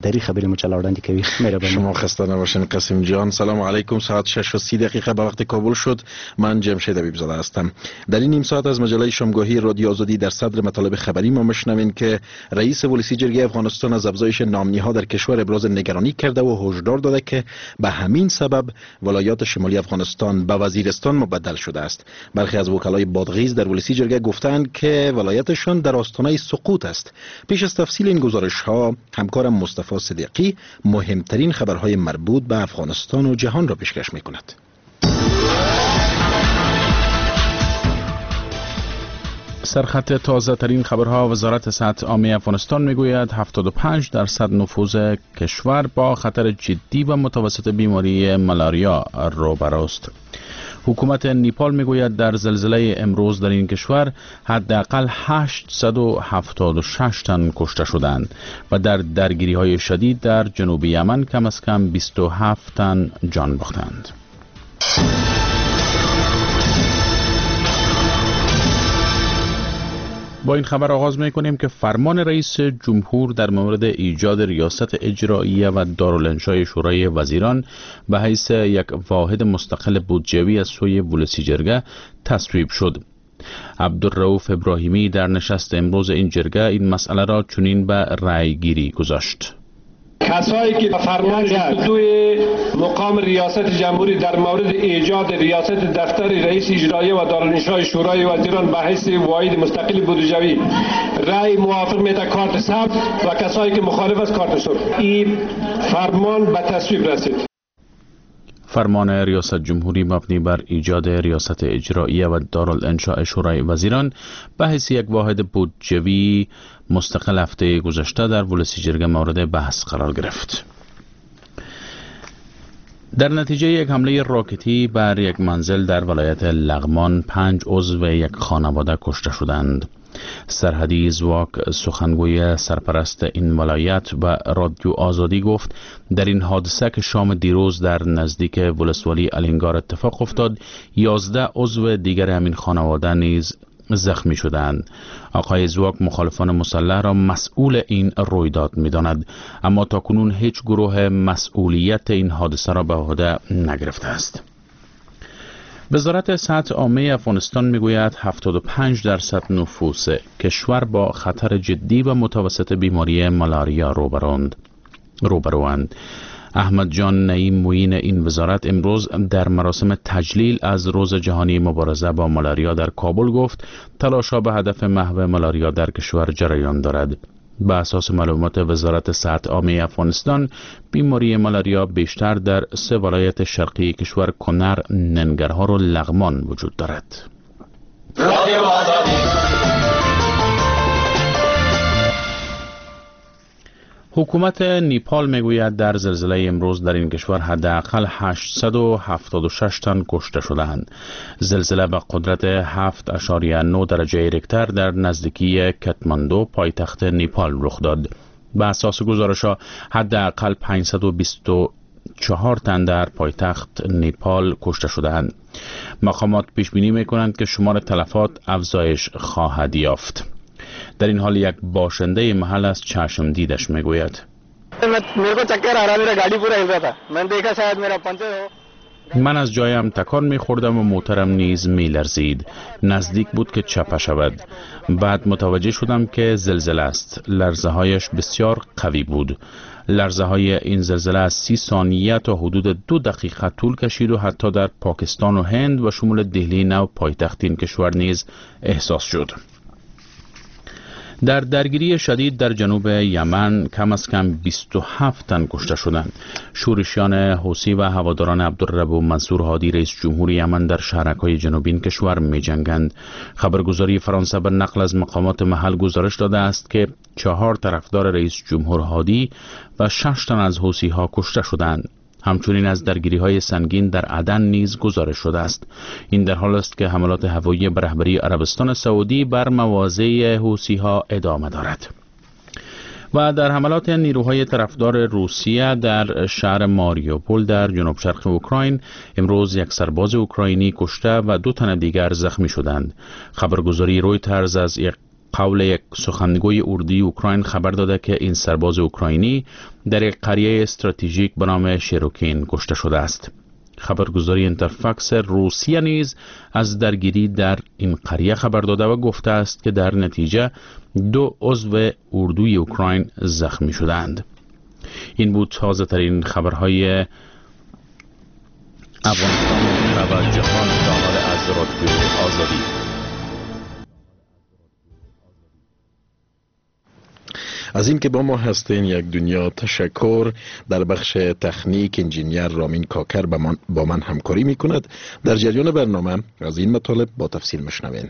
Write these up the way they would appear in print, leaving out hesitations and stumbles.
دری خبری مچلاردندی کوي مهربانی. شما خسته نباشین قاسم جان. سلام علیکم. ساعت 6:30 به وقت کابل شد. من جمشید حبیبزاده هستم. در این نیم ساعت از مجله شامگاهی رادیو آزادی در صدر مطالب خبری ما میشنوین که رئیس ولسی جرگه افغانستان از افزایش نامنی‌ها در کشور ابراز نگرانی کرده و هشدار داده که به همین سبب ولایات شمالی افغانستان به وزیرستان مبدل شده است. برخی از وکلای بادغیس در ولسی جرگه گفتند که ولایتشان در آستانه سقوط است. پیش از تفصیل این گزارش‌ها همکارم مصطفی صدیقی مهمترین خبرهای مربوط به افغانستان و جهان را پیشکش می‌کند. سرخط تازه ترین خبرها. وزارت صحت عامه افغانستان میگوید 75% نفوذ کشور با خطر جدی و متوسط بیماری ملاریا روبروست. حکومت نیپال میگوید در زلزله امروز در این کشور حداقل 876 تن کشته شدند و در درگیری های شدید در جنوب یمن کم از کم 27 تن جان باختند. با این خبر آغاز می‌کنیم که فرمان رئیس جمهور در مورد ایجاد ریاست اجراییه و دارالانشای شورای وزیران به حیث یک واحد مستقل بودجه‌ای از سوی ولسی جرگه تصویب شد. عبدالرؤوف ابراهیمی در نشست امروز این جرگه این مسئله را چنین به رأی گیری گذاشت. کسایی که فرمان توی مقام ریاست جمهوری در مورد ایجاد ریاست دفتر رئیس اجرایی و دارالانشای شورای وزیران به حیث واحد مستقل بودجه‌ای رأی موافق میده کارت سبز و کسایی که مخالف است کارت سرخ. این فرمان به تصویب رسید. فرمان ریاست جمهوری مبنی بر ایجاد ریاست اجراییه و دارالانشاء شورای وزیران به حیث یک واحد بودجه‌ای مستقل هفته گذشته در ولسی جرگه مورد بحث قرار گرفت. در نتیجه یک حمله راکتی بر یک منزل در ولایت لغمان 5 عضو یک خانواده کشته شدند. سرحدی زواک سخنگوی سرپرست این ولایت و رادیو آزادی گفت در این حادثه که شام دیروز در نزدیک ولسوالی الینگار اتفاق افتاد 11 عضو دیگر همین خانواده نیز زخمی شدند. آقای زواک مخالفان مسلح را مسئول این رویداد می‌داند، اما تاکنون هیچ گروه مسئولیت این حادثه را به عهده نگرفته است. وزارت صحت عامه افغانستان میگوید 75% نفوس کشور با خطر جدی و متوسط بیماری ملاریا روبروند. احمد جان نعیم معین این وزارت امروز در مراسم تجلیل از روز جهانی مبارزه با ملاریا در کابل گفت تلاش‌ها به هدف محو ملاریا در کشور جریان دارد. به اساس معلومات وزارت صحت عامه افغانستان بیماری ملاریا بیشتر در 3 ولایت شرقی کشور کنر، ننگرهار و لغمان وجود دارد. حکومت نیپال میگوید در زلزله امروز در این کشور حداقل 876 تن کشته شدند. زلزله با قدرت 7.9 درجه ریکتر در نزدیکی کاتماندو پایتخت نیپال رخ داد. به اساس گزارش‌ها حداقل 524 تن در پایتخت نیپال کشته شدند. مقامات پیش بینی می‌کنند که شمار تلفات افزایش خواهد یافت. در این حال یک باشنده محل از چشم دیدش میگوید من از جایم تکان میخوردم و موترم نیز میلرزید. نزدیک بود که چپه شود. بعد متوجه شدم که زلزله است. لرزه هایش بسیار قوی بود. لرزه های این زلزله از 30 ثانیه تا حدود 2 دقیقه طول کشید و حتی در پاکستان و هند و شمول دهلی نو پایتخت این کشور نیز احساس شد. در درگیری شدید در جنوب یمن کم از کم 27 تن کشته شدند. شورشیان حوثی و هواداران عبدالرب منصور هادی رئیس جمهور یمن در شهرک‌های جنوبی این کشور می‌جنگند. خبرگزاری فرانسه به نقل از مقامات محل گزارش داده است که 4 طرفدار رئیس جمهور هادی و 6 تن از حوثی‌ها کشته شدند. همچنین از درگیری‌های سنگین در عدن نیز گزارش شده است. این در حال است که حملات هوایی به رهبری عربستان سعودی بر مواضع حوثی‌ها ادامه دارد. و در حملات نیروهای طرفدار روسیه در شهر ماریوپول در جنوب شرق اوکراین امروز یک سرباز اوکراینی کشته و 2 تن دیگر زخمی شدند. خبرگزاری رویترز از یک قول یک سخنگوی اردوی اوکراین خبر داده که این سرباز اوکراینی در یک قریه استراتژیک به نام شیروکین کشته شده است. خبرگزاری اینترفاکس روسیه نیز از درگیری در این قریه خبر داده و گفته است که در نتیجه 2 عضو اردوی اوکراین زخمی شدند. این بود تازه ترین خبرهای افغانستان و جهان تا حال از رادیو آزادی. از این که با ما هستین یک دنیا تشکر. در بخش تکنیک انجینیر رامین کاکر با من همکاری می کند. در جریان برنامه از این مطالب با تفصیل مشنوین.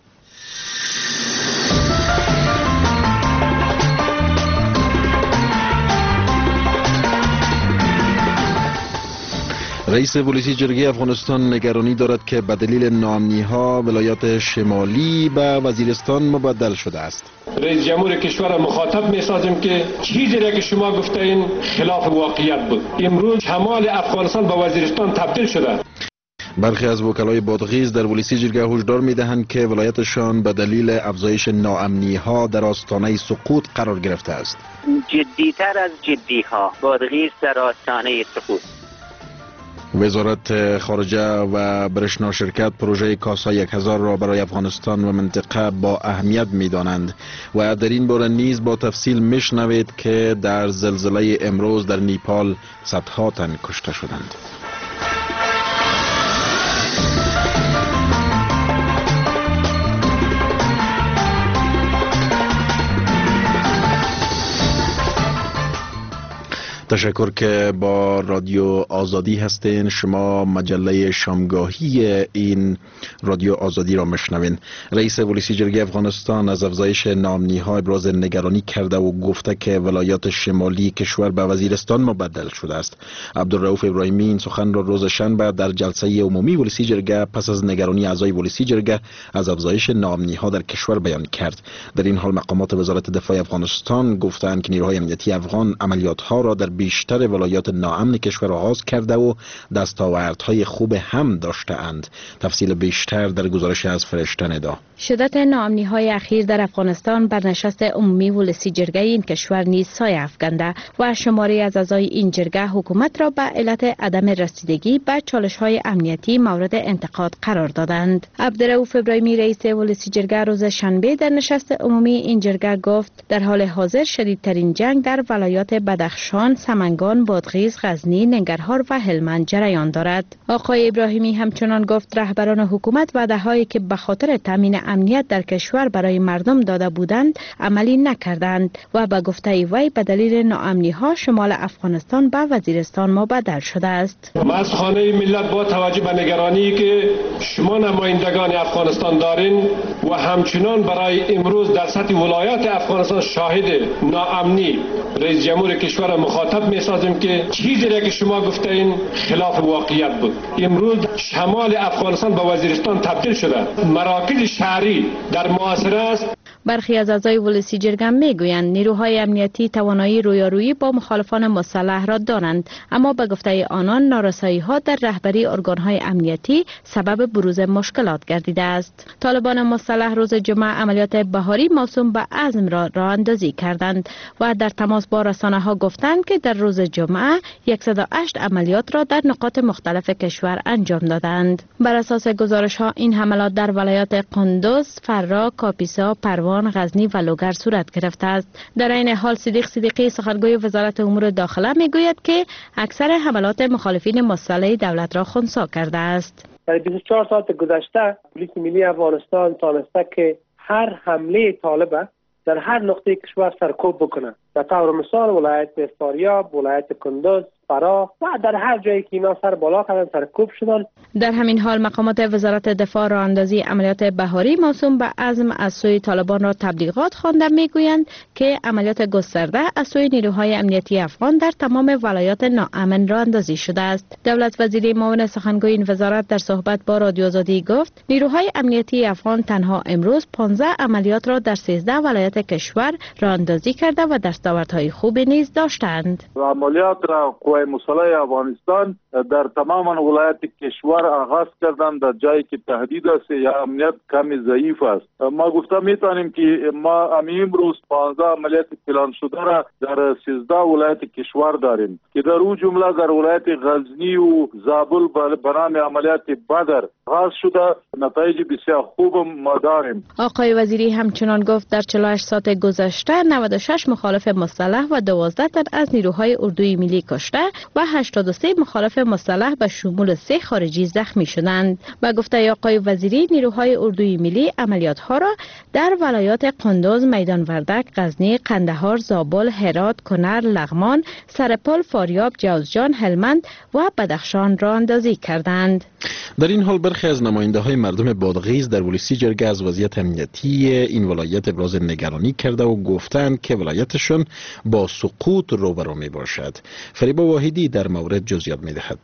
رئیس ولسی جرگه افغانستان نگرانی دارد که به دلیل ناامنی‌ها ولایات شمالی به وزیرستان مبدل شده است. رئیس جمهور کشور مخاطب می‌سازیم که چیزی را که شما گفتین خلاف واقعیت بود. امروز شمال افغانستان به وزیرستان تبدیل شده. برخی از وکلای بادغیس در ولسی جرگه هشدار می‌دهند که ولایتشان به دلیل افزایش ناامنی‌ها در آستانه سقوط قرار گرفته است. جدی‌تر از جدی‌ها بادغیس در آستانه سقوط. وزارت خارجه و برشنا شرکت پروژه کاسا 1000 را برای افغانستان و منطقه با اهمیت می دانند و در این باره نیز با تفصیل میشنوید که در زلزله امروز در نیپال صدها تن کشته شدند. تشکر که با رادیو آزادی هستین. شما مجله شامگاهی این رادیو آزادی را مشنوین. رئیس ولسی جرگه افغانستان از افزایش ناامنی‌ها ابراز نگرانی کرده و گفته که ولایات شمالی کشور به وزیرستان مبدل شده است. عبدالرؤوف ابراهیمی این سخن را روز شنبه در جلسه عمومی ولسی جرگه پس از نگرانی اعضای ولسی جرگه از افزایش ناامنی‌ها در کشور بیان کرد. در این حال مقامات وزارت دفاع افغانستان گفتند که نیروهای امنیتی افغان عملیات‌ها را در بیشتر ولایات ناامن کشور آغاز کرده و دستاوردهای خوب هم داشته اند. تفصیل بیشتر در گزارش از فرشته ندا. شدت ناامنی‌های اخیر در افغانستان بر نشست عمومی ولسی جرگه این کشور نیز سایه افکنده و شماری از اعضای این جرگه حکومت را به علت عدم رسیدگی به چالش‌های امنیتی مورد انتقاد قرار دادند. عبدالرؤوف ابراهیمی رئیس ولسی جرگه روز شنبه در نشست عمومی این جرگه گفت در حال حاضر شدیدترین جنگ در ولایات بدخشان، سمنگان، بادغیس، غزنی، ننگرهار و هلمند جریان دارد. آقای ابراهیمی همچنان گفت رهبران حکومت وعده‌هایی که به خاطر تامین امنیت در کشور برای مردم داده بودند عملی نکردند و به گفته وی به دلیل ناامنی‌ها شمال افغانستان به وزیرستان مبدل شده است. از خانه ملت با توجه به نگرانی که شما نمایندگان افغانستان دارین و همچنان برای امروز در سطح ولایات افغانستان شاهد ناامنی رئیس جمهور کشور مخاطب می‌سازیم که چیزی را که شما گفتین خلاف واقعیت بود. امروز شمال افغانستان به وزیرستان تبدیل شده. مراکز شهری در محاصره است. برخی از اعضای ولسی جرگه میگویند نیروهای امنیتی توانایی رویارویی با مخالفان مسلح را دارند، اما به گفته آنان نارسایی‌ها در رهبری ارگان‌های امنیتی سبب بروز مشکلات گردیده است. طالبان مسلح روز جمعه عملیات بهاری موسوم به عزم را راه اندازی کردند و در تماس با رسانه‌ها گفتند که در روز جمعه 108 عملیات را در نقاط مختلف کشور انجام دادند. بر اساس گزارش‌ها این حملات در ولایات قندوز، فرا، کاپیسا، پروان، غزنی و لوگر صورت گرفته است. در این حال صدیق صدیقی سخنگوی وزارت امور داخله میگوید که اکثر حملات مخالفین مسلح دولت را خنثی کرده است. در 24 ساعت گذشته پلیس ملی افغانستان تانسته که هر حمله طالب در هر نقطه کشور سرکوب بکنه. به طور مثال ولایت فاریاب، ولایت کندوز، فرا و در هر جایی که اینا سر بالا کردن سرکوب شدن. در همین حال مقامات وزارت دفاع راه اندازی عملیات بهاری موسوم به عزم از سوی طالبان را تبلیغات خوانده میگویند که عملیات گسترده از سوی نیروهای امنیتی افغان در تمام ولایات ناامن راه اندازی شده است. دولت وزیر معاون سخنگوی این وزارت در صحبت با رادیو آزادی گفت نیروهای امنیتی افغان تنها امروز 15 عملیات را در 13 ولایت کشور راه اندازی کرده و در دستاوردهای خوب نیز داشتند. عملیات را قوای مسلح افغانستان در تمام ولایت کشور آغاز کردند در جایی که تهدید است یا امنیت کمی ضعیف است. ما گفته میتونیم که ما امروز 15 عملیات پلان شده را در 13 ولایت کشور داریم که در اون جمله در ولایت غزنی و زابل به نام عملیات بدر آغاز شده. نتایج بسیار خوب ما داریم. آقای وزیری همچنان گفت در 48 ساعت گذشته 96 مخالف مسلح و 12 تن از نیروهای اردوی ملی کشته و 83 مخالف مسلح به شمول 3 خارجی زخمی شدند. با گفته آقای وزیری نیروهای اردوی ملی عملیات ها را در ولایات قندوز، میدان وردک، غزنی، قندهار، زابل، هرات، کنر، لغمان، سرپل، فاریاب، جوزجان، هلمند و بدخشان راه اندازی کردند. در این حال برخی از نماینده‌های مردم بادغیس در ولسی جرگه از وضعیت امنیتی این ولایت ابراز نگرانی کرده و گفتند که ولایتشون با سقوط روبرو می باشد. فریبا واحدی در مورد جزئیات می دهد.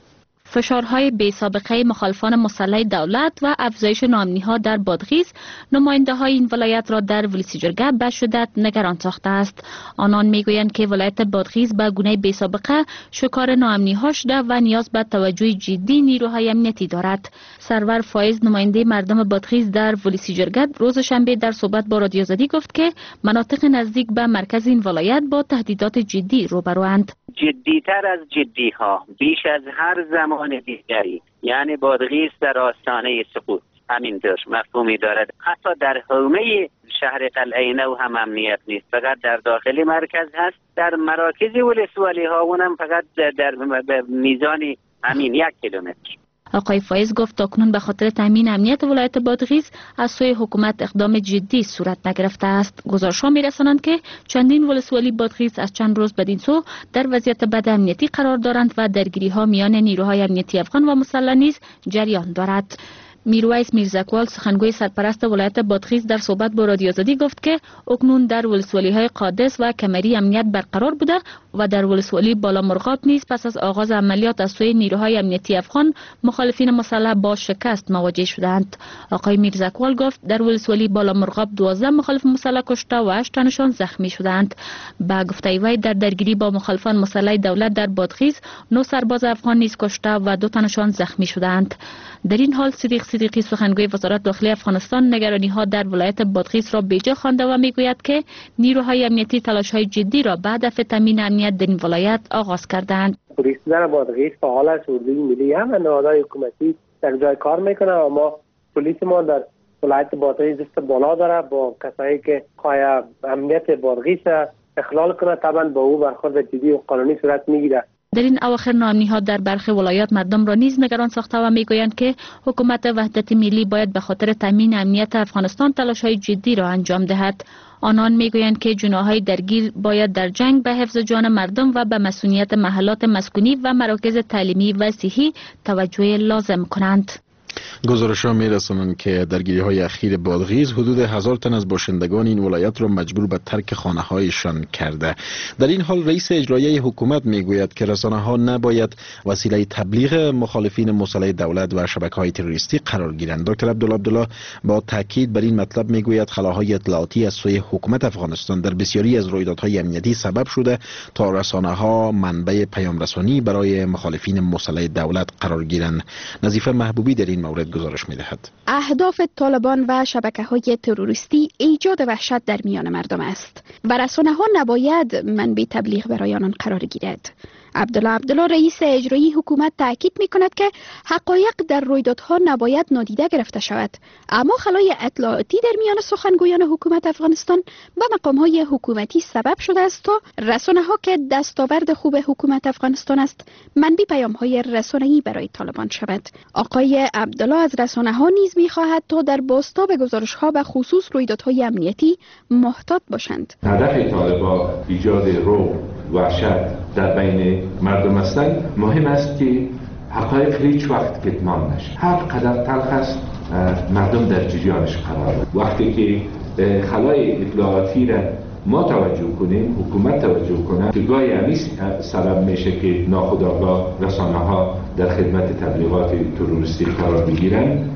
فشارهای بی سابقه مخالفان مسلح دولت و افزایش ناامنی‌ها در بادغیس نماینده‌های این ولایت را در ولسی جرگه به شدت نگران ساخته است. آنان میگویند که ولایت بادغیس به گونه بی سابقه شکار ناامنی‌ها شده و نیاز به توجه جدی نیروهای امنیتی دارد. سرور فایز نماینده مردم بادغیس در ولسی جرگه روز شنبه در صحبت با رادیو آزادی گفت که مناطق نزدیک به مرکز این ولایت با تهدیدات جدی روبروند. جدیتر از جدی‌ها، بیش از هر زمان دیگری، یعنی بادغیس در آستانه سقوط همینطور مفهومی دارد. حتی در حومه شهر قلعه نو هم امنیت نیست، فقط در داخل مرکز هست. در مراکز ولسوالی ها اونم فقط در میزان همین 1 کیلومتر. آقای فایز گفت تاکنون به خاطر تامین امنیت ولایت بادغیس از سوی حکومت اقدام جدی صورت نگرفته است. گزارش‌ها می‌رسانند که چندین ولسوالی بادغیس از چند روز بدین سو در وضعیت بد امنیتی قرار دارند و درگیری‌ها میان نیروهای امنیتی افغان و مسلح نیز جریان دارد. میرویس میرزکوال سخنگوی سرپرست ولایت بادغیس در صحبت با رادیو آزادی گفت که اکنون در ولسوالی‌های قادس و کمری امنیت برقرار بوده و در ولسوالی بالا مرغاب نیز پس از آغاز عملیات از سوی نیروهای امنیتی افغان مخالفین مسلح با شکست مواجه شدند. آقای میرزکوال گفت در ولسوالی بالا مرغاب 12 مخالف مسلح کشته و 8 تنشان زخمی شدند. با گفته وی در درگیری با مخالفان مسلح دولت در بادغیس 9 سرباز افغان نیز کشته و 2 تنشان زخمی شدند. در این حال صدیقی سخنگوی وزارت داخلی افغانستان نگرانی‌ها در ولایت بادغیس را بیجا خوانده و میگوید که نیروهای امنیتی تلاش‌های جدی را به هدف تامین امنیت در این ولایت آغاز کردند. پلیس در بادغیس فعال است، اردوی ملی هم نهادهای حکومتی در جای کار میکنه و ما پلیس ما در ولایت بادغیس دست بالا داره با کسایی که خواهی امنیت بادغیس اخلال کنه طبعا با او برخورد جدی و قانونی صورت میگیره. در این اواخر ناامنی‌ها در برخی ولایات مردم را نیز نگران ساخته و میگویند که حکومت وحدت ملی باید به خاطر تامین امنیت افغانستان تلاش‌های جدی را انجام دهد. آنان میگویند که جناح‌های درگیر باید در جنگ به حفظ جان مردم و به مسئولیت محلات مسکونی و مراکز تعلیمی و صحی توجه لازم کنند. گزارش‌ها می‌رسانند که درگیری‌های اخیر بادغیس حدود 1000 تن از باشندگان این ولایت را مجبور به ترک خانه‌هایشان کرده. در این حال رئیس اجرایی حکومت میگوید که رسانه‌ها نباید وسیله تبلیغ مخالفین مسلح دولت و شبکه‌های تروریستی قرار گیرند. دکتر عبدالله با تاکید بر این مطلب میگوید خلاهای اطلاعاتی از سوی حکومت افغانستان در بسیاری از رویدادهای امنیتی سبب شده تا رسانه‌ها منبع پیام‌رسانی برای مخالفین مسلح دولت قرار گیرند. نظیفه محبوبی در این مورد گزارش می‌دهد. اهداف طالبان و شبکه‌های تروریستی ایجاد وحشت در میان مردم است و رسانه‌ها نباید منبع تبلیغ برای آنان قرار گیرد. عبدالله رئیس اجرایی حکومت تاکید می‌کند که حقایق در رویدادها نباید نادیده گرفته شود، اما خلای اطلاعاتی در میان سخنگویان حکومت افغانستان و مقام‌های حکومتی سبب شده است تا رسانه‌ها که دستاورد خوب حکومت افغانستان است منبع پیام‌های رسانه‌ای برای طالبان شود. آقای عبدالله از رسانه‌ها نیز می‌خواهد تا در بازتاب گزارش‌ها به خصوص رویدادهای امنیتی محتاط باشند. هدف طالبان ایجاد رعب و وحشت در بین مردم هستند. مهم است که حقایق هیچ وقت کتمان نشه. هر قدر تلخ است مردم در جریانش قرار دارند. وقتی که خلای اطلاعاتی را ما توجه کنیم، حکومت توجه کنه که گاهی همین سبب میشه که ناخودآگاه رسانه‌ها در خدمت تبلیغات تروریستی قرار بگیرن.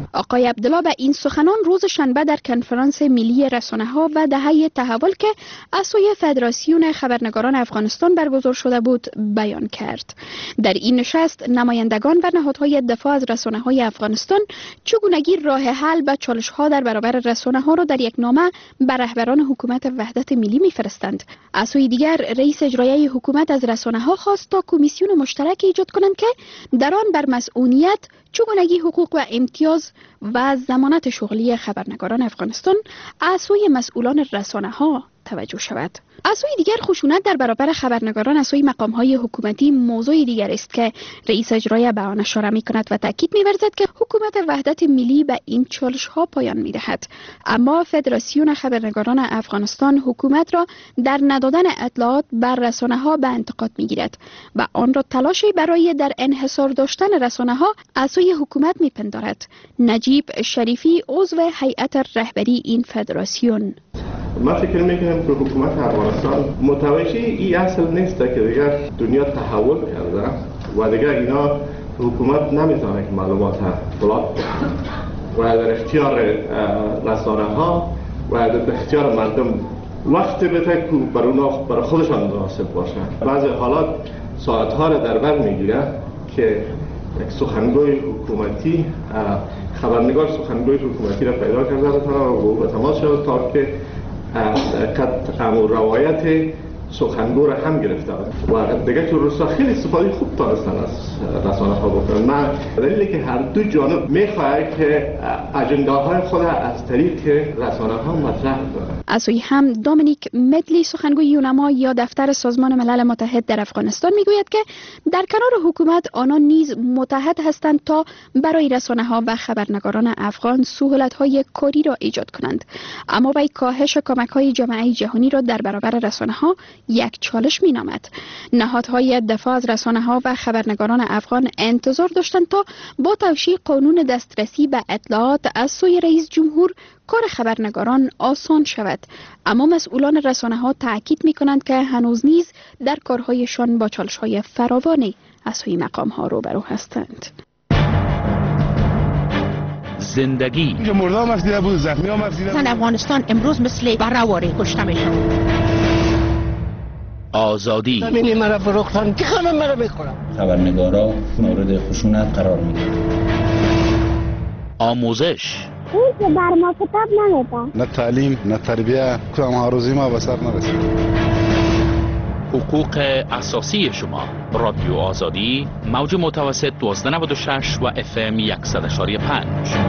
آقای عبدالله به این سخنان روز شنبه در کنفرانس ملی رسانه‌ها و دهه تحول که از سوی فدراسیون خبرنگاران افغانستان برگزار شده بود بیان کرد. در این نشست نمایندگان و نهادهای دفاع از رسانه‌های افغانستان چگونگی راه حل به چالش‌ها در برابر رسانه‌ها را در یک نامه به رهبران حکومت وحدت ملی می‌فرستند. از سوی دیگر رئیس اجرایی حکومت از رسانه‌ها خواست تا کمیسیون مشترک ایجاد کنند که در آن بر مسئولیت، چگونگی حقوق و امتیاز و ضمانت شغلی خبرنگاران افغانستان از سوی مسئولان رسانه‌ها توجه شود. از سوی دیگر خشونت در برابر خبرنگاران از سوی مقام‌های حکومتی موضوع دیگر است که رئیس اجرایی به آن اشاره می‌کند و تاکید می‌ورزد که حکومت وحدت ملی به این چالش‌ها پایان می‌دهد. اما فدراسیون خبرنگاران افغانستان حکومت را در ندادن اطلاعات بر رسانه‌ها به انتقاد می‌گیرد و آن را تلاشی برای در انحصار داشتن رسانه‌ها از سوی حکومت می‌پندارد. نجیب شریفی عضو هیئت رهبری این فدراسیون: ما فکر میکنم که حکومت افغانستان متوجه این اصل نیست که دیگر دنیا تحول کرده و دیگر اینا حکومت نمیتونه که معلومات بلاک کنه و در اختیار رسانه ها و در اختیار مردم وقت بده که برای خودشان مناسب باشه. بعضی حالات ساعت ها را در بر میگیره که یک سخنگوی حکومتی خبرنگار سخنگوی حکومتی را پیدا کرده بتونه و به تماس شد تا که روایت سخنگو را هم گرفته و دیگه تو روستا خیلی استفاده خوب تانستن از رسانه ها بکنن. من دلیلی که هر دو جانب میخواهد که اجنداهای خود از طریق رسانه ها مطرح کنند. از سوی هم دومینیک مدلی سخنگوی یونما یا دفتر سازمان ملل متحد در افغانستان میگوید که در کنار حکومت آنان نیز متحد هستند تا برای رسانه ها و خبرنگاران افغان سهولت های کاری را ایجاد کنند. اما وی کاهش کمک های جامعه جهانی را در برابر رسانه ها یک چالش می نامد. نهادهای دفاع از رسانه ها و خبرنگاران افغان انتظار داشتند تا با توشیح قانون دسترسی به اطلاعات از سوی رئیس جمهور کار خبرنگاران آسان شود. اما مسئولان رسانه ها تاکید می کنند که هنوز نیز در کارهایشان با چالش های فراوانی از سوی مقام ها روبرو هستند. زندگی مردم مسئله بود، زخمی ها مسئله بود. افغانستان امروز مثل برآوری کشته میشن. آزادی زمینی مرا فروختن که خانم مرا بخورم. خبرنگارا مورد خشونت قرار میگیرن. آموزش این که بر ما کتاب نمیدن. نه تعلیم نه تربیه کام هاروزی ما به سر نرسید. حقوق اساسی شما. رادیو آزادی موج متوسط 1296 و FM 100.5.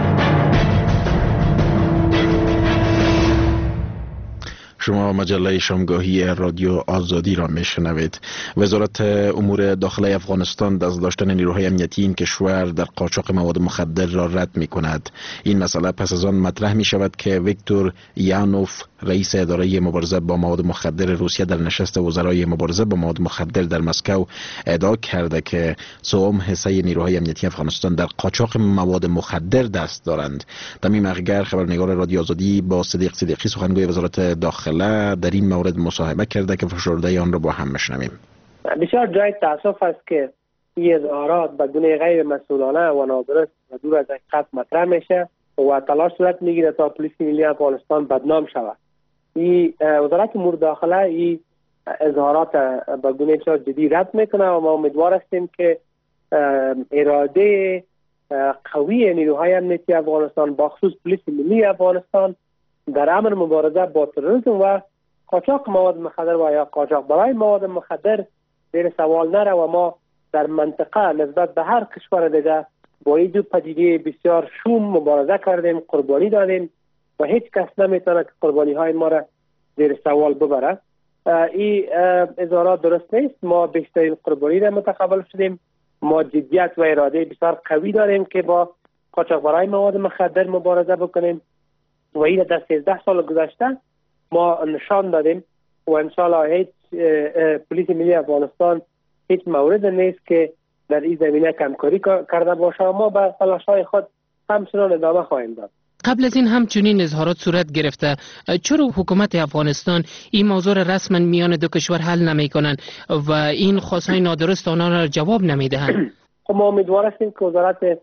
شما مجله شامگاهی رادیو آزادی را میشنوید. وزارت امور داخلی افغانستان دست داشتن نیروهای امنیتی این کشور در قاچاق مواد مخدر را رد می کند. این مسئله پس از آن مطرح می شود که ویکتور یانوف رئیس اداره مبارزه با مواد مخدر روسیه در نشست وزرای مبارزه با مواد مخدر در مسکو ادعا کرده که سوم حصه نیروهای امنیتی افغانستان در قاچاق مواد مخدر دست دارند. تمیم اغگر خبرنگار رادیو آزادی با صدیق صدیقی سخنگوی وزارت داخله در این مورد مصاحبه کرده که فشرده آن را با هم بشنویم. بسیار جای تاسف است که این اظهارات بدون غیر مسئولانه و نادرست و دور از حقیقت مطرح میشه و تلاش صورت میگیره تا پلیس ملی افغانستان بدنام شود. این وزارت امور داخله این اظهارات بدون بسیار جدی رد میکنه و ما امیدوار هستیم که اراده قوی نیروهای امنیتی افغانستان با خصوص پلیس ملی افغانستان در امر مبارزه با تروریسم و قاچاق مواد مخدر و یا قاچاق برای مواد مخدر زیر سوال نره و ما در منطقه نسبت به هر کشور دیگه با این دو پدیده بسیار شوم مبارزه کردیم، قربانی دادیم و هیچ کس نمیتونه که قربانی های ما را زیر سوال ببره. این اظهارات درست نیست. ما بیشترین قربانی را متقبل شدیم. ما جدیت و اراده بسیار قوی داریم که با قاچاق برای مواد مخدر مبارزه بکنیم و این در 13 سال گذشته ما نشان دادیم و انشاءالله هیچ پلیس ملی افغانستان هیچ مورد نیست که در این زمینه کمکاری کرده باشه و ما به تلاش‌های خود همچنان ادامه خواهیم داد. قبل از این همچنین اظهارات صورت گرفته. چرا حکومت افغانستان این موضوع را رسما میان دو کشور حل نمی کنند و این خواستهای نادرست آنها را جواب نمی دهند؟ خب ما امیدوار هستیم که وزارت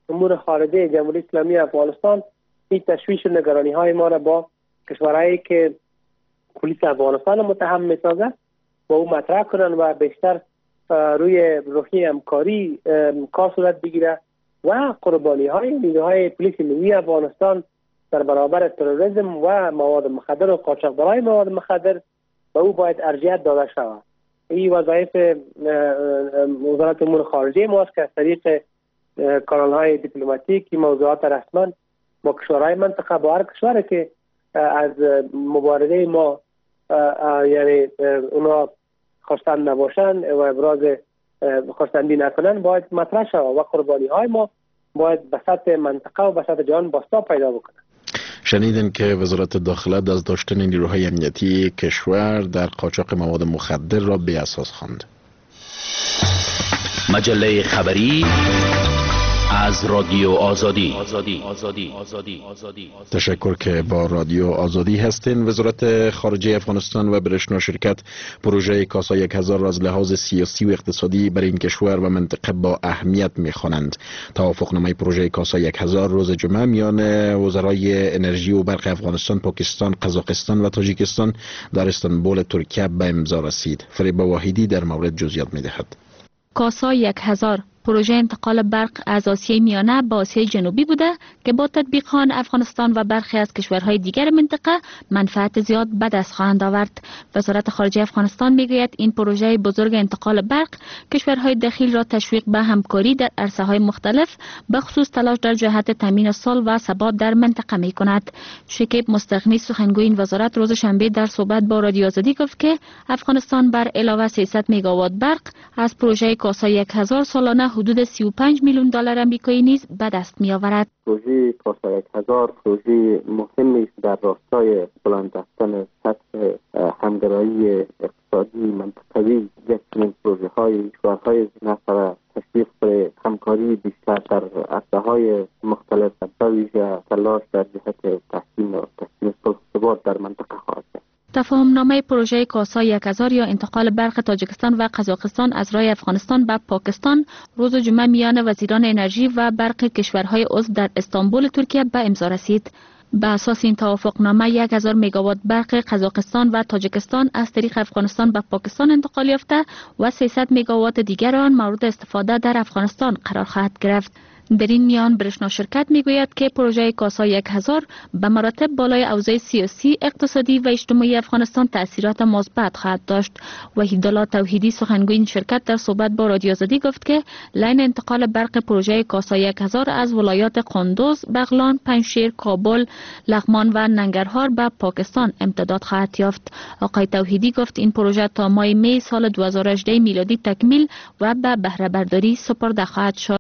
امور خارجه جمهوری اسلامی افغانستان این تشویش و نگرانی های ما را با کشورهایی که پلیس افغانستان متهم می‌سازد با او مطرح کنند و بیشتر روی روحیه همکاری کار صورت بگیره و قربانی های نیروهای پلیس ملی افغانستان در برابر تروریسم و مواد مخدر و قاچاقبرای مواد مخدر به او باید ارجحیت داده شود. این وظایف وزارت امور خارجه ماست که از طریق کانال های دیپلماتیک این موضوعات رسما با کشورهای منطقه با هر کشوری که از مبارزه ما یعنی اونا خواستند نباشند و ابراز خواستندی نکنند باید مطرح شود و قربانی های ما باید به سطح منطقه و به سطح جهان باستا پیدا بکنند. شنیدین که وزارت داخله از داشتن نیروهای امنیتی کشور در قاچاق مواد مخدر را بی اساس خواند. مجله خبری از رادیو آزادی. تشکر که با رادیو آزادی هستین. وزارت خارجه افغانستان و برشنا شرکت پروژه کاسا 1000 را از لحاظ سیاسی و اقتصادی برای این کشور و منطقه با اهمیت می‌خوانند. توافقنامه پروژه کاسا 1000 روز جمعه میان وزرای انرژی و برق افغانستان، پاکستان، قزاقستان و تاجیکستان در استانبول ترکیه به امضا رسید. فریبا واحدی در مورد جزئیات می‌دهد. کاسا 1000 پروژه انتقال برق از آسیای میانه به آسیای جنوبی بوده که با تطبیق آن افغانستان و برخی از کشورهای دیگر منطقه منفعت زیاد به دست خواهند آورد. وزارت خارجه افغانستان میگوید این پروژه بزرگ انتقال برق کشورهای دخیل را تشویق به همکاری در عرصه‌های مختلف به خصوص تلاش در جهت تامین صلح و ثبات در منطقه میکند. شکیب مستغنی سخنگوی این وزارت روز شنبه در صحبت با رادیو آزادی گفت که افغانستان بر علاوه 300 مگاوات برق از پروژه کاسا 1000 سالانه حدود 35 میلیون دلار آمریکایی نیز به دست می آورد. پروژه کاسا 1000 پروژه مهمی است در راستای بلند رفتن سطح همگرایی اقتصادی منطقوی. یک چنین پروژه های کشورهای نفر تشویق به همکاری بیشتر در عرصه‌های مختلف به ویژه تلاش در جهت تحسین صلح و ثبات در منطقه خواهد شد. تفاهمنامه پروژه کاسا 1000 یا انتقال برق تاجیکستان و قزاقستان از راه افغانستان به پاکستان روز جمعه میان وزیران انرژی و برق کشورهای عضو در استانبول ترکیه به امضا رسید. به اساس این توافقنامه 1000 مگاوات برق قزاقستان و تاجیکستان از طریق افغانستان به پاکستان انتقال یافته و 300 مگاوات دیگر آن مورد استفاده در افغانستان قرار خواهد گرفت. در این میان برشنا شرکت میگوید که پروژه کاسا 1000 به مراتب بالای اوضاع سیاسی، اقتصادی و اجتماعی افغانستان تأثیرات مثبت خواهد داشت. وحیدالله توحیدی سخنگوی این شرکت در صحبت با رادیو آزادی گفت که لین انتقال برق پروژه کاسا 1000 از ولایات قندوز، بغلان، پنجشیر، کابل، لغمان و ننگرهار به پاکستان امتداد خواهد یافت. آقای توحیدی گفت این پروژه تا ماه می سال 2018 میلادی تکمیل و به بهره برداری سپرده خواهد شد.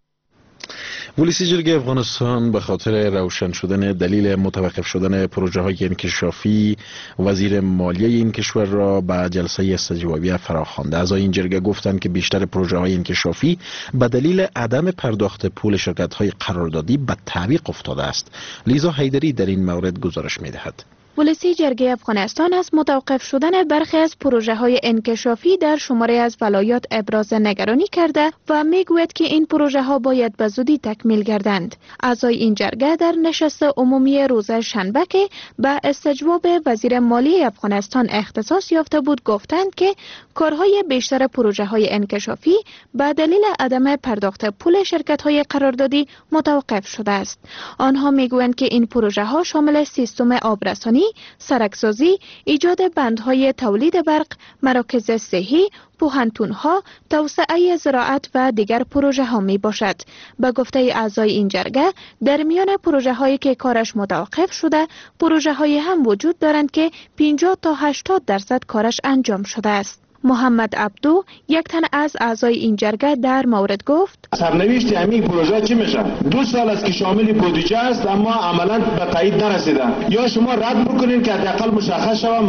ولسی جرگه افغانستان به خاطر روشن شدن دلیل متوقف شدن پروژه های انکشافی وزیر مالیه این کشور را به جلسه استجوابی فراخوانده. اعضای این جرگه گفتند که بیشتر پروژه های انکشافی به دلیل عدم پرداخت پول شرکت های قراردادی به تعویق افتاده است. لیزا حیدری در این مورد گزارش می‌دهد. ولسی جرگه افغانستان از متوقف شدن برخی از پروژه های انکشافی در شماره از ولایات ابراز نگرانی کرده و میگوید که این پروژه ها باید به زودی تکمیل گردند. اعضای این جرگه در نشست عمومی روز شنبه که به استجواب وزیر مالیه افغانستان اختصاص یافته بود گفتند که کارهای بیشتر پروژه های انکشافی به دلیل عدم پرداخت پول شرکت های قراردادی متوقف شده است. آنها میگویند که این پروژه ها شامل سیستم آبرسانی، سرکسازی، ایجاد بندهای تولید برق، مراکز صحی، پوهنتونها، توسعه زراعت و دیگر پروژه ها می باشد. به گفته اعضای این جرگه در میان پروژه هایی که کارش متوقف شده، پروژه هایی هم وجود دارند که 50 تا 80% کارش انجام شده است. محمد عبدو یک تن از اعضای این جرگه در مورد گفت سرنوشت همین پروژه چی میشه؟ 2 سال است که شامل بودجه است اما عملا به تایید نرسیده. یا شما رد بکنین که حداقل مشخص شود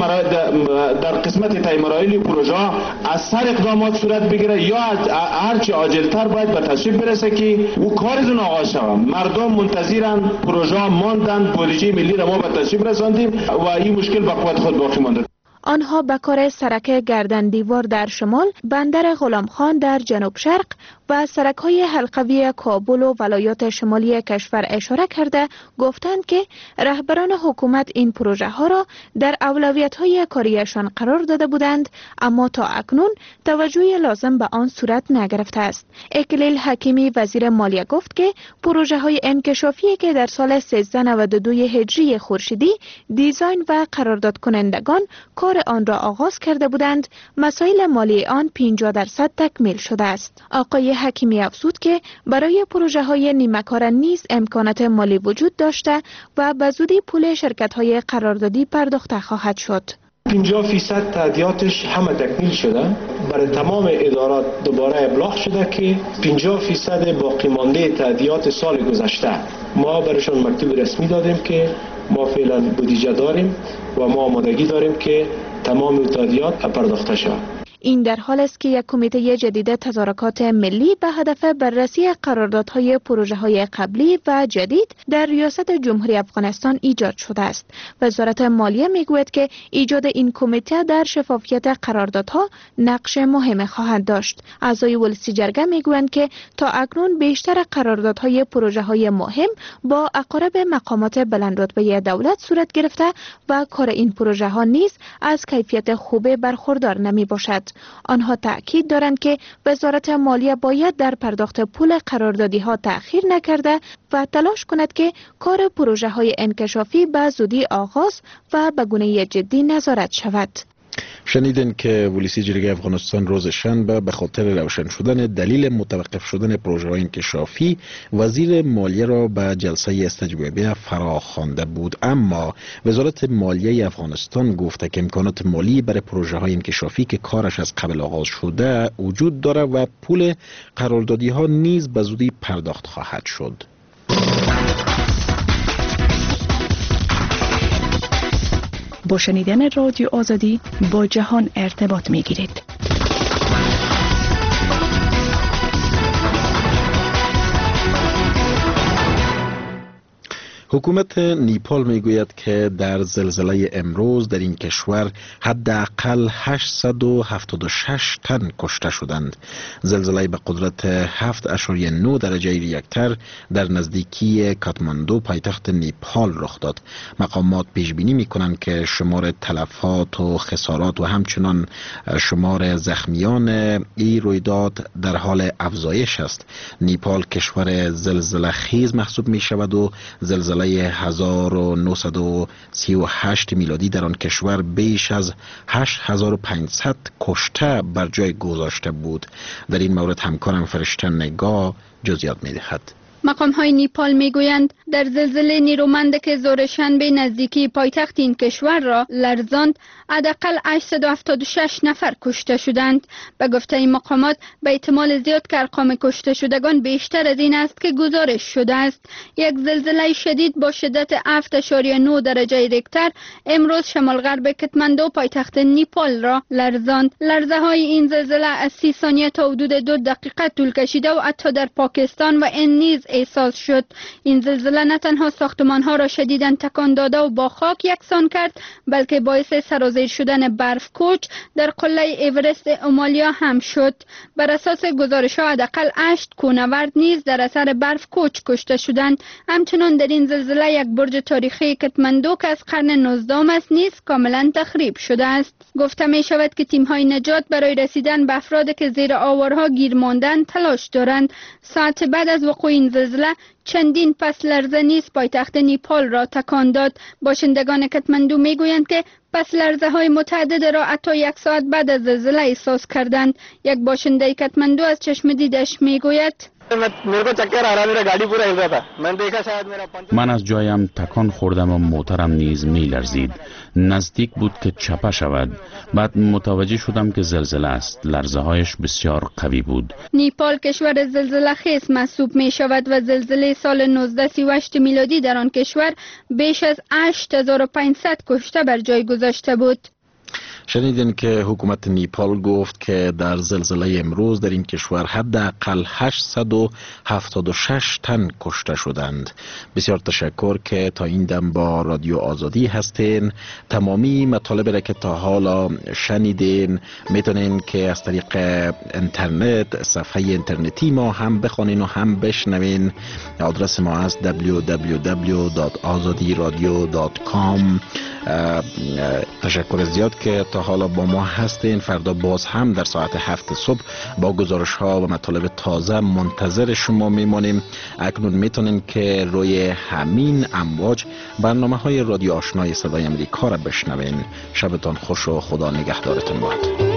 در قسمت تای مراحل پروژه از سر اقدامات صورت بگیره یا هرچی عاجلتر باید به تصویب برسه که او کارشون آغاز شود. مردم منتظرن، پروژه ماندن، بودجه ملی را ما به تصویب رساندیم و این مشکل به قوت خود باقی مانده. آنها به کار سرک گردن دیوار در شمال، بندر غلام خان در جنوب شرق و سرک‌های حلقوی کابل و ولایات شمالی کشور اشاره کرده گفتند که رهبران حکومت این پروژه ها را در اولویت‌های کاریشان قرار داده بودند، اما تا اکنون توجه لازم به آن صورت نگرفته است. اکلیل حکیمی وزیر مالیه گفت که پروژه های انکشافی که در سال 1392 هجری خورشیدی دیزاین و قرارداد کنندگان کار آن را آغاز کرده بودند، مسائل مالی آن 50% تکمیل شده است. آقای حکیمی افزود که برای پروژه های نیمه کار نیز امکانات مالی وجود داشته و به زودی پول شرکت های قراردادی پرداخته خواهد شد. 50% تادیاتش همه تکمیل شده. برای تمام ادارات دوباره ابلاغ شده که 50% باقی مانده تادیات سال گذشته ما برشان مکتوب رسمی دادیم که ما فعلا بودجه داریم و ما آمادگی داریم که تمام تادیات پرداخته شود. این در حال است که یک کمیته جدید تدارکات ملی به هدف بررسی قراردادهای پروژه‌های قبلی و جدید در ریاست جمهوری افغانستان ایجاد شده است. وزارت مالیه میگوید که ایجاد این کمیته در شفافیت قراردادها نقش مهم خواهد داشت. اعضای ولسی جرگه میگویند که تا اکنون بیشتر قراردادهای پروژه‌های مهم با اقارب مقامات بلندرتبه دولت صورت گرفته و کار این پروژه‌ها نیز از کیفیت خوب برخوردار نمی باشد. آنها تأکید دارند که وزارت مالیه باید در پرداخت پول قراردادی ها تأخیر نکرده و تلاش کند که کار پروژه های انکشافی به زودی آغاز و به گونه جدی نظارت شود. شنیدین که ولسی جرگه افغانستان روز شنبه به خاطر روشن شدن دلیل متوقف شدن پروژه های انکشافی وزیر مالیه را به جلسه استجوابیه فرا خوانده بود، اما وزارت مالیه افغانستان گفته که امکانات مالی برای پروژه های انکشافی که کارش از قبل آغاز شده وجود دارد و پول قراردادی ها نیز به زودی پرداخت خواهد شد. با شنیدن رادیو آزادی با جهان ارتباط می گیرید. حکومت نیپال میگوید که در زلزله امروز در این کشور حداقل 876 تن کشته شدند. زلزله به قدرت 7.9 درجه ریکتر در نزدیکی کاتماندو پایتخت نیپال رخ داد. مقامات پیش بینی میکنند که شمار تلفات و خسارات و همچنان شمار زخمیان این رویداد در حال افزایش است. نیپال کشور زلزله خیز محسوب می شود و زلزله 1938 میلادی در آن کشور بیش از 8500 کشته بر جای گذاشته بود. در این مورد همکارم فرشته نگاه جزئیات می‌دهد. مقام های نیپال میگویند در زلزله نیرومند که ظهر شنبه نزدیکی پایتخت این کشور را لرزاند حداقل 876 نفر کشته شدند. به گفته این مقامات به احتمال زیاد که ارقام کشته شدگان بیشتر از این است که گزارش شده است. یک زلزله شدید با شدت 7.9 درجه ریکتر امروز شمال غرب کاتماندو پایتخت نیپال را لرزاند. لرزه های این زلزله از 30 ثانیه تا حدود 2 دقیقه طول کشیده و حتی در پاکستان و نیز احساس شد. این زلزله نه تنها ساختمان ها را شدیداً تکان داده و با خاک یکسان کرد، بلکه باعث سرازیر شدن برف کوچ در قله ایورست اومالیا هم شد. بر اساس گزارش ها حداقل 8 کوهنورد نیز در اثر برف کوچ کشته شدند. همچنان در این زلزله یک برج تاریخی کاتماندو که از قرن 19 است نیز کاملا تخریب شده است. گفته می شود که تیم های نجات برای رسیدن به افرادی که زیر آوارها گیر ماندند تلاش دارند. ساعت بعد از وقوع این زلزله چندین پس لرزه نیز پایتخت نیپال را تکان داد. باشندگان کاتماندو میگویند که پس لرزه های متعدد را حتی 1 ساعت بعد از زلزله احساس کردند. یک باشنده کاتماندو از چشم دیدش میگوید من از جایم تکان خوردم و موترم نیز می لرزید. نزدیک بود که چپه شود. بعد متوجه شدم که زلزله است. لرزه هایش بسیار قوی بود. نیپال کشور زلزله خیز محسوب می شود و زلزله سال 1938 میلادی در آن کشور بیش از 8500 کشته بر جای گذاشته بود. شنیدین که حکومت نیپال گفت که در زلزله امروز در این کشور حداقل 876 تن کشته شدند. بسیار تشکر که تا این دم با رادیو آزادی هستین. تمامی مطالب را که تا حالا شنیدین میتونین که از طریق اینترنت، صفحه اینترنتی ما هم بخونین و هم بشنوین. آدرس ما است www.azadiradio.com. تشکر زیاد که تا حالا با ما هستین. فردا باز هم در ساعت 7 صبح با گزارش ها و مطالب تازه منتظر شما میمانیم. اکنون میتونین که روی همین امواج برنامه های رادیو آشنای صدای امریکا را بشنوین. شبتان خوش و خدا نگهدارتون باد.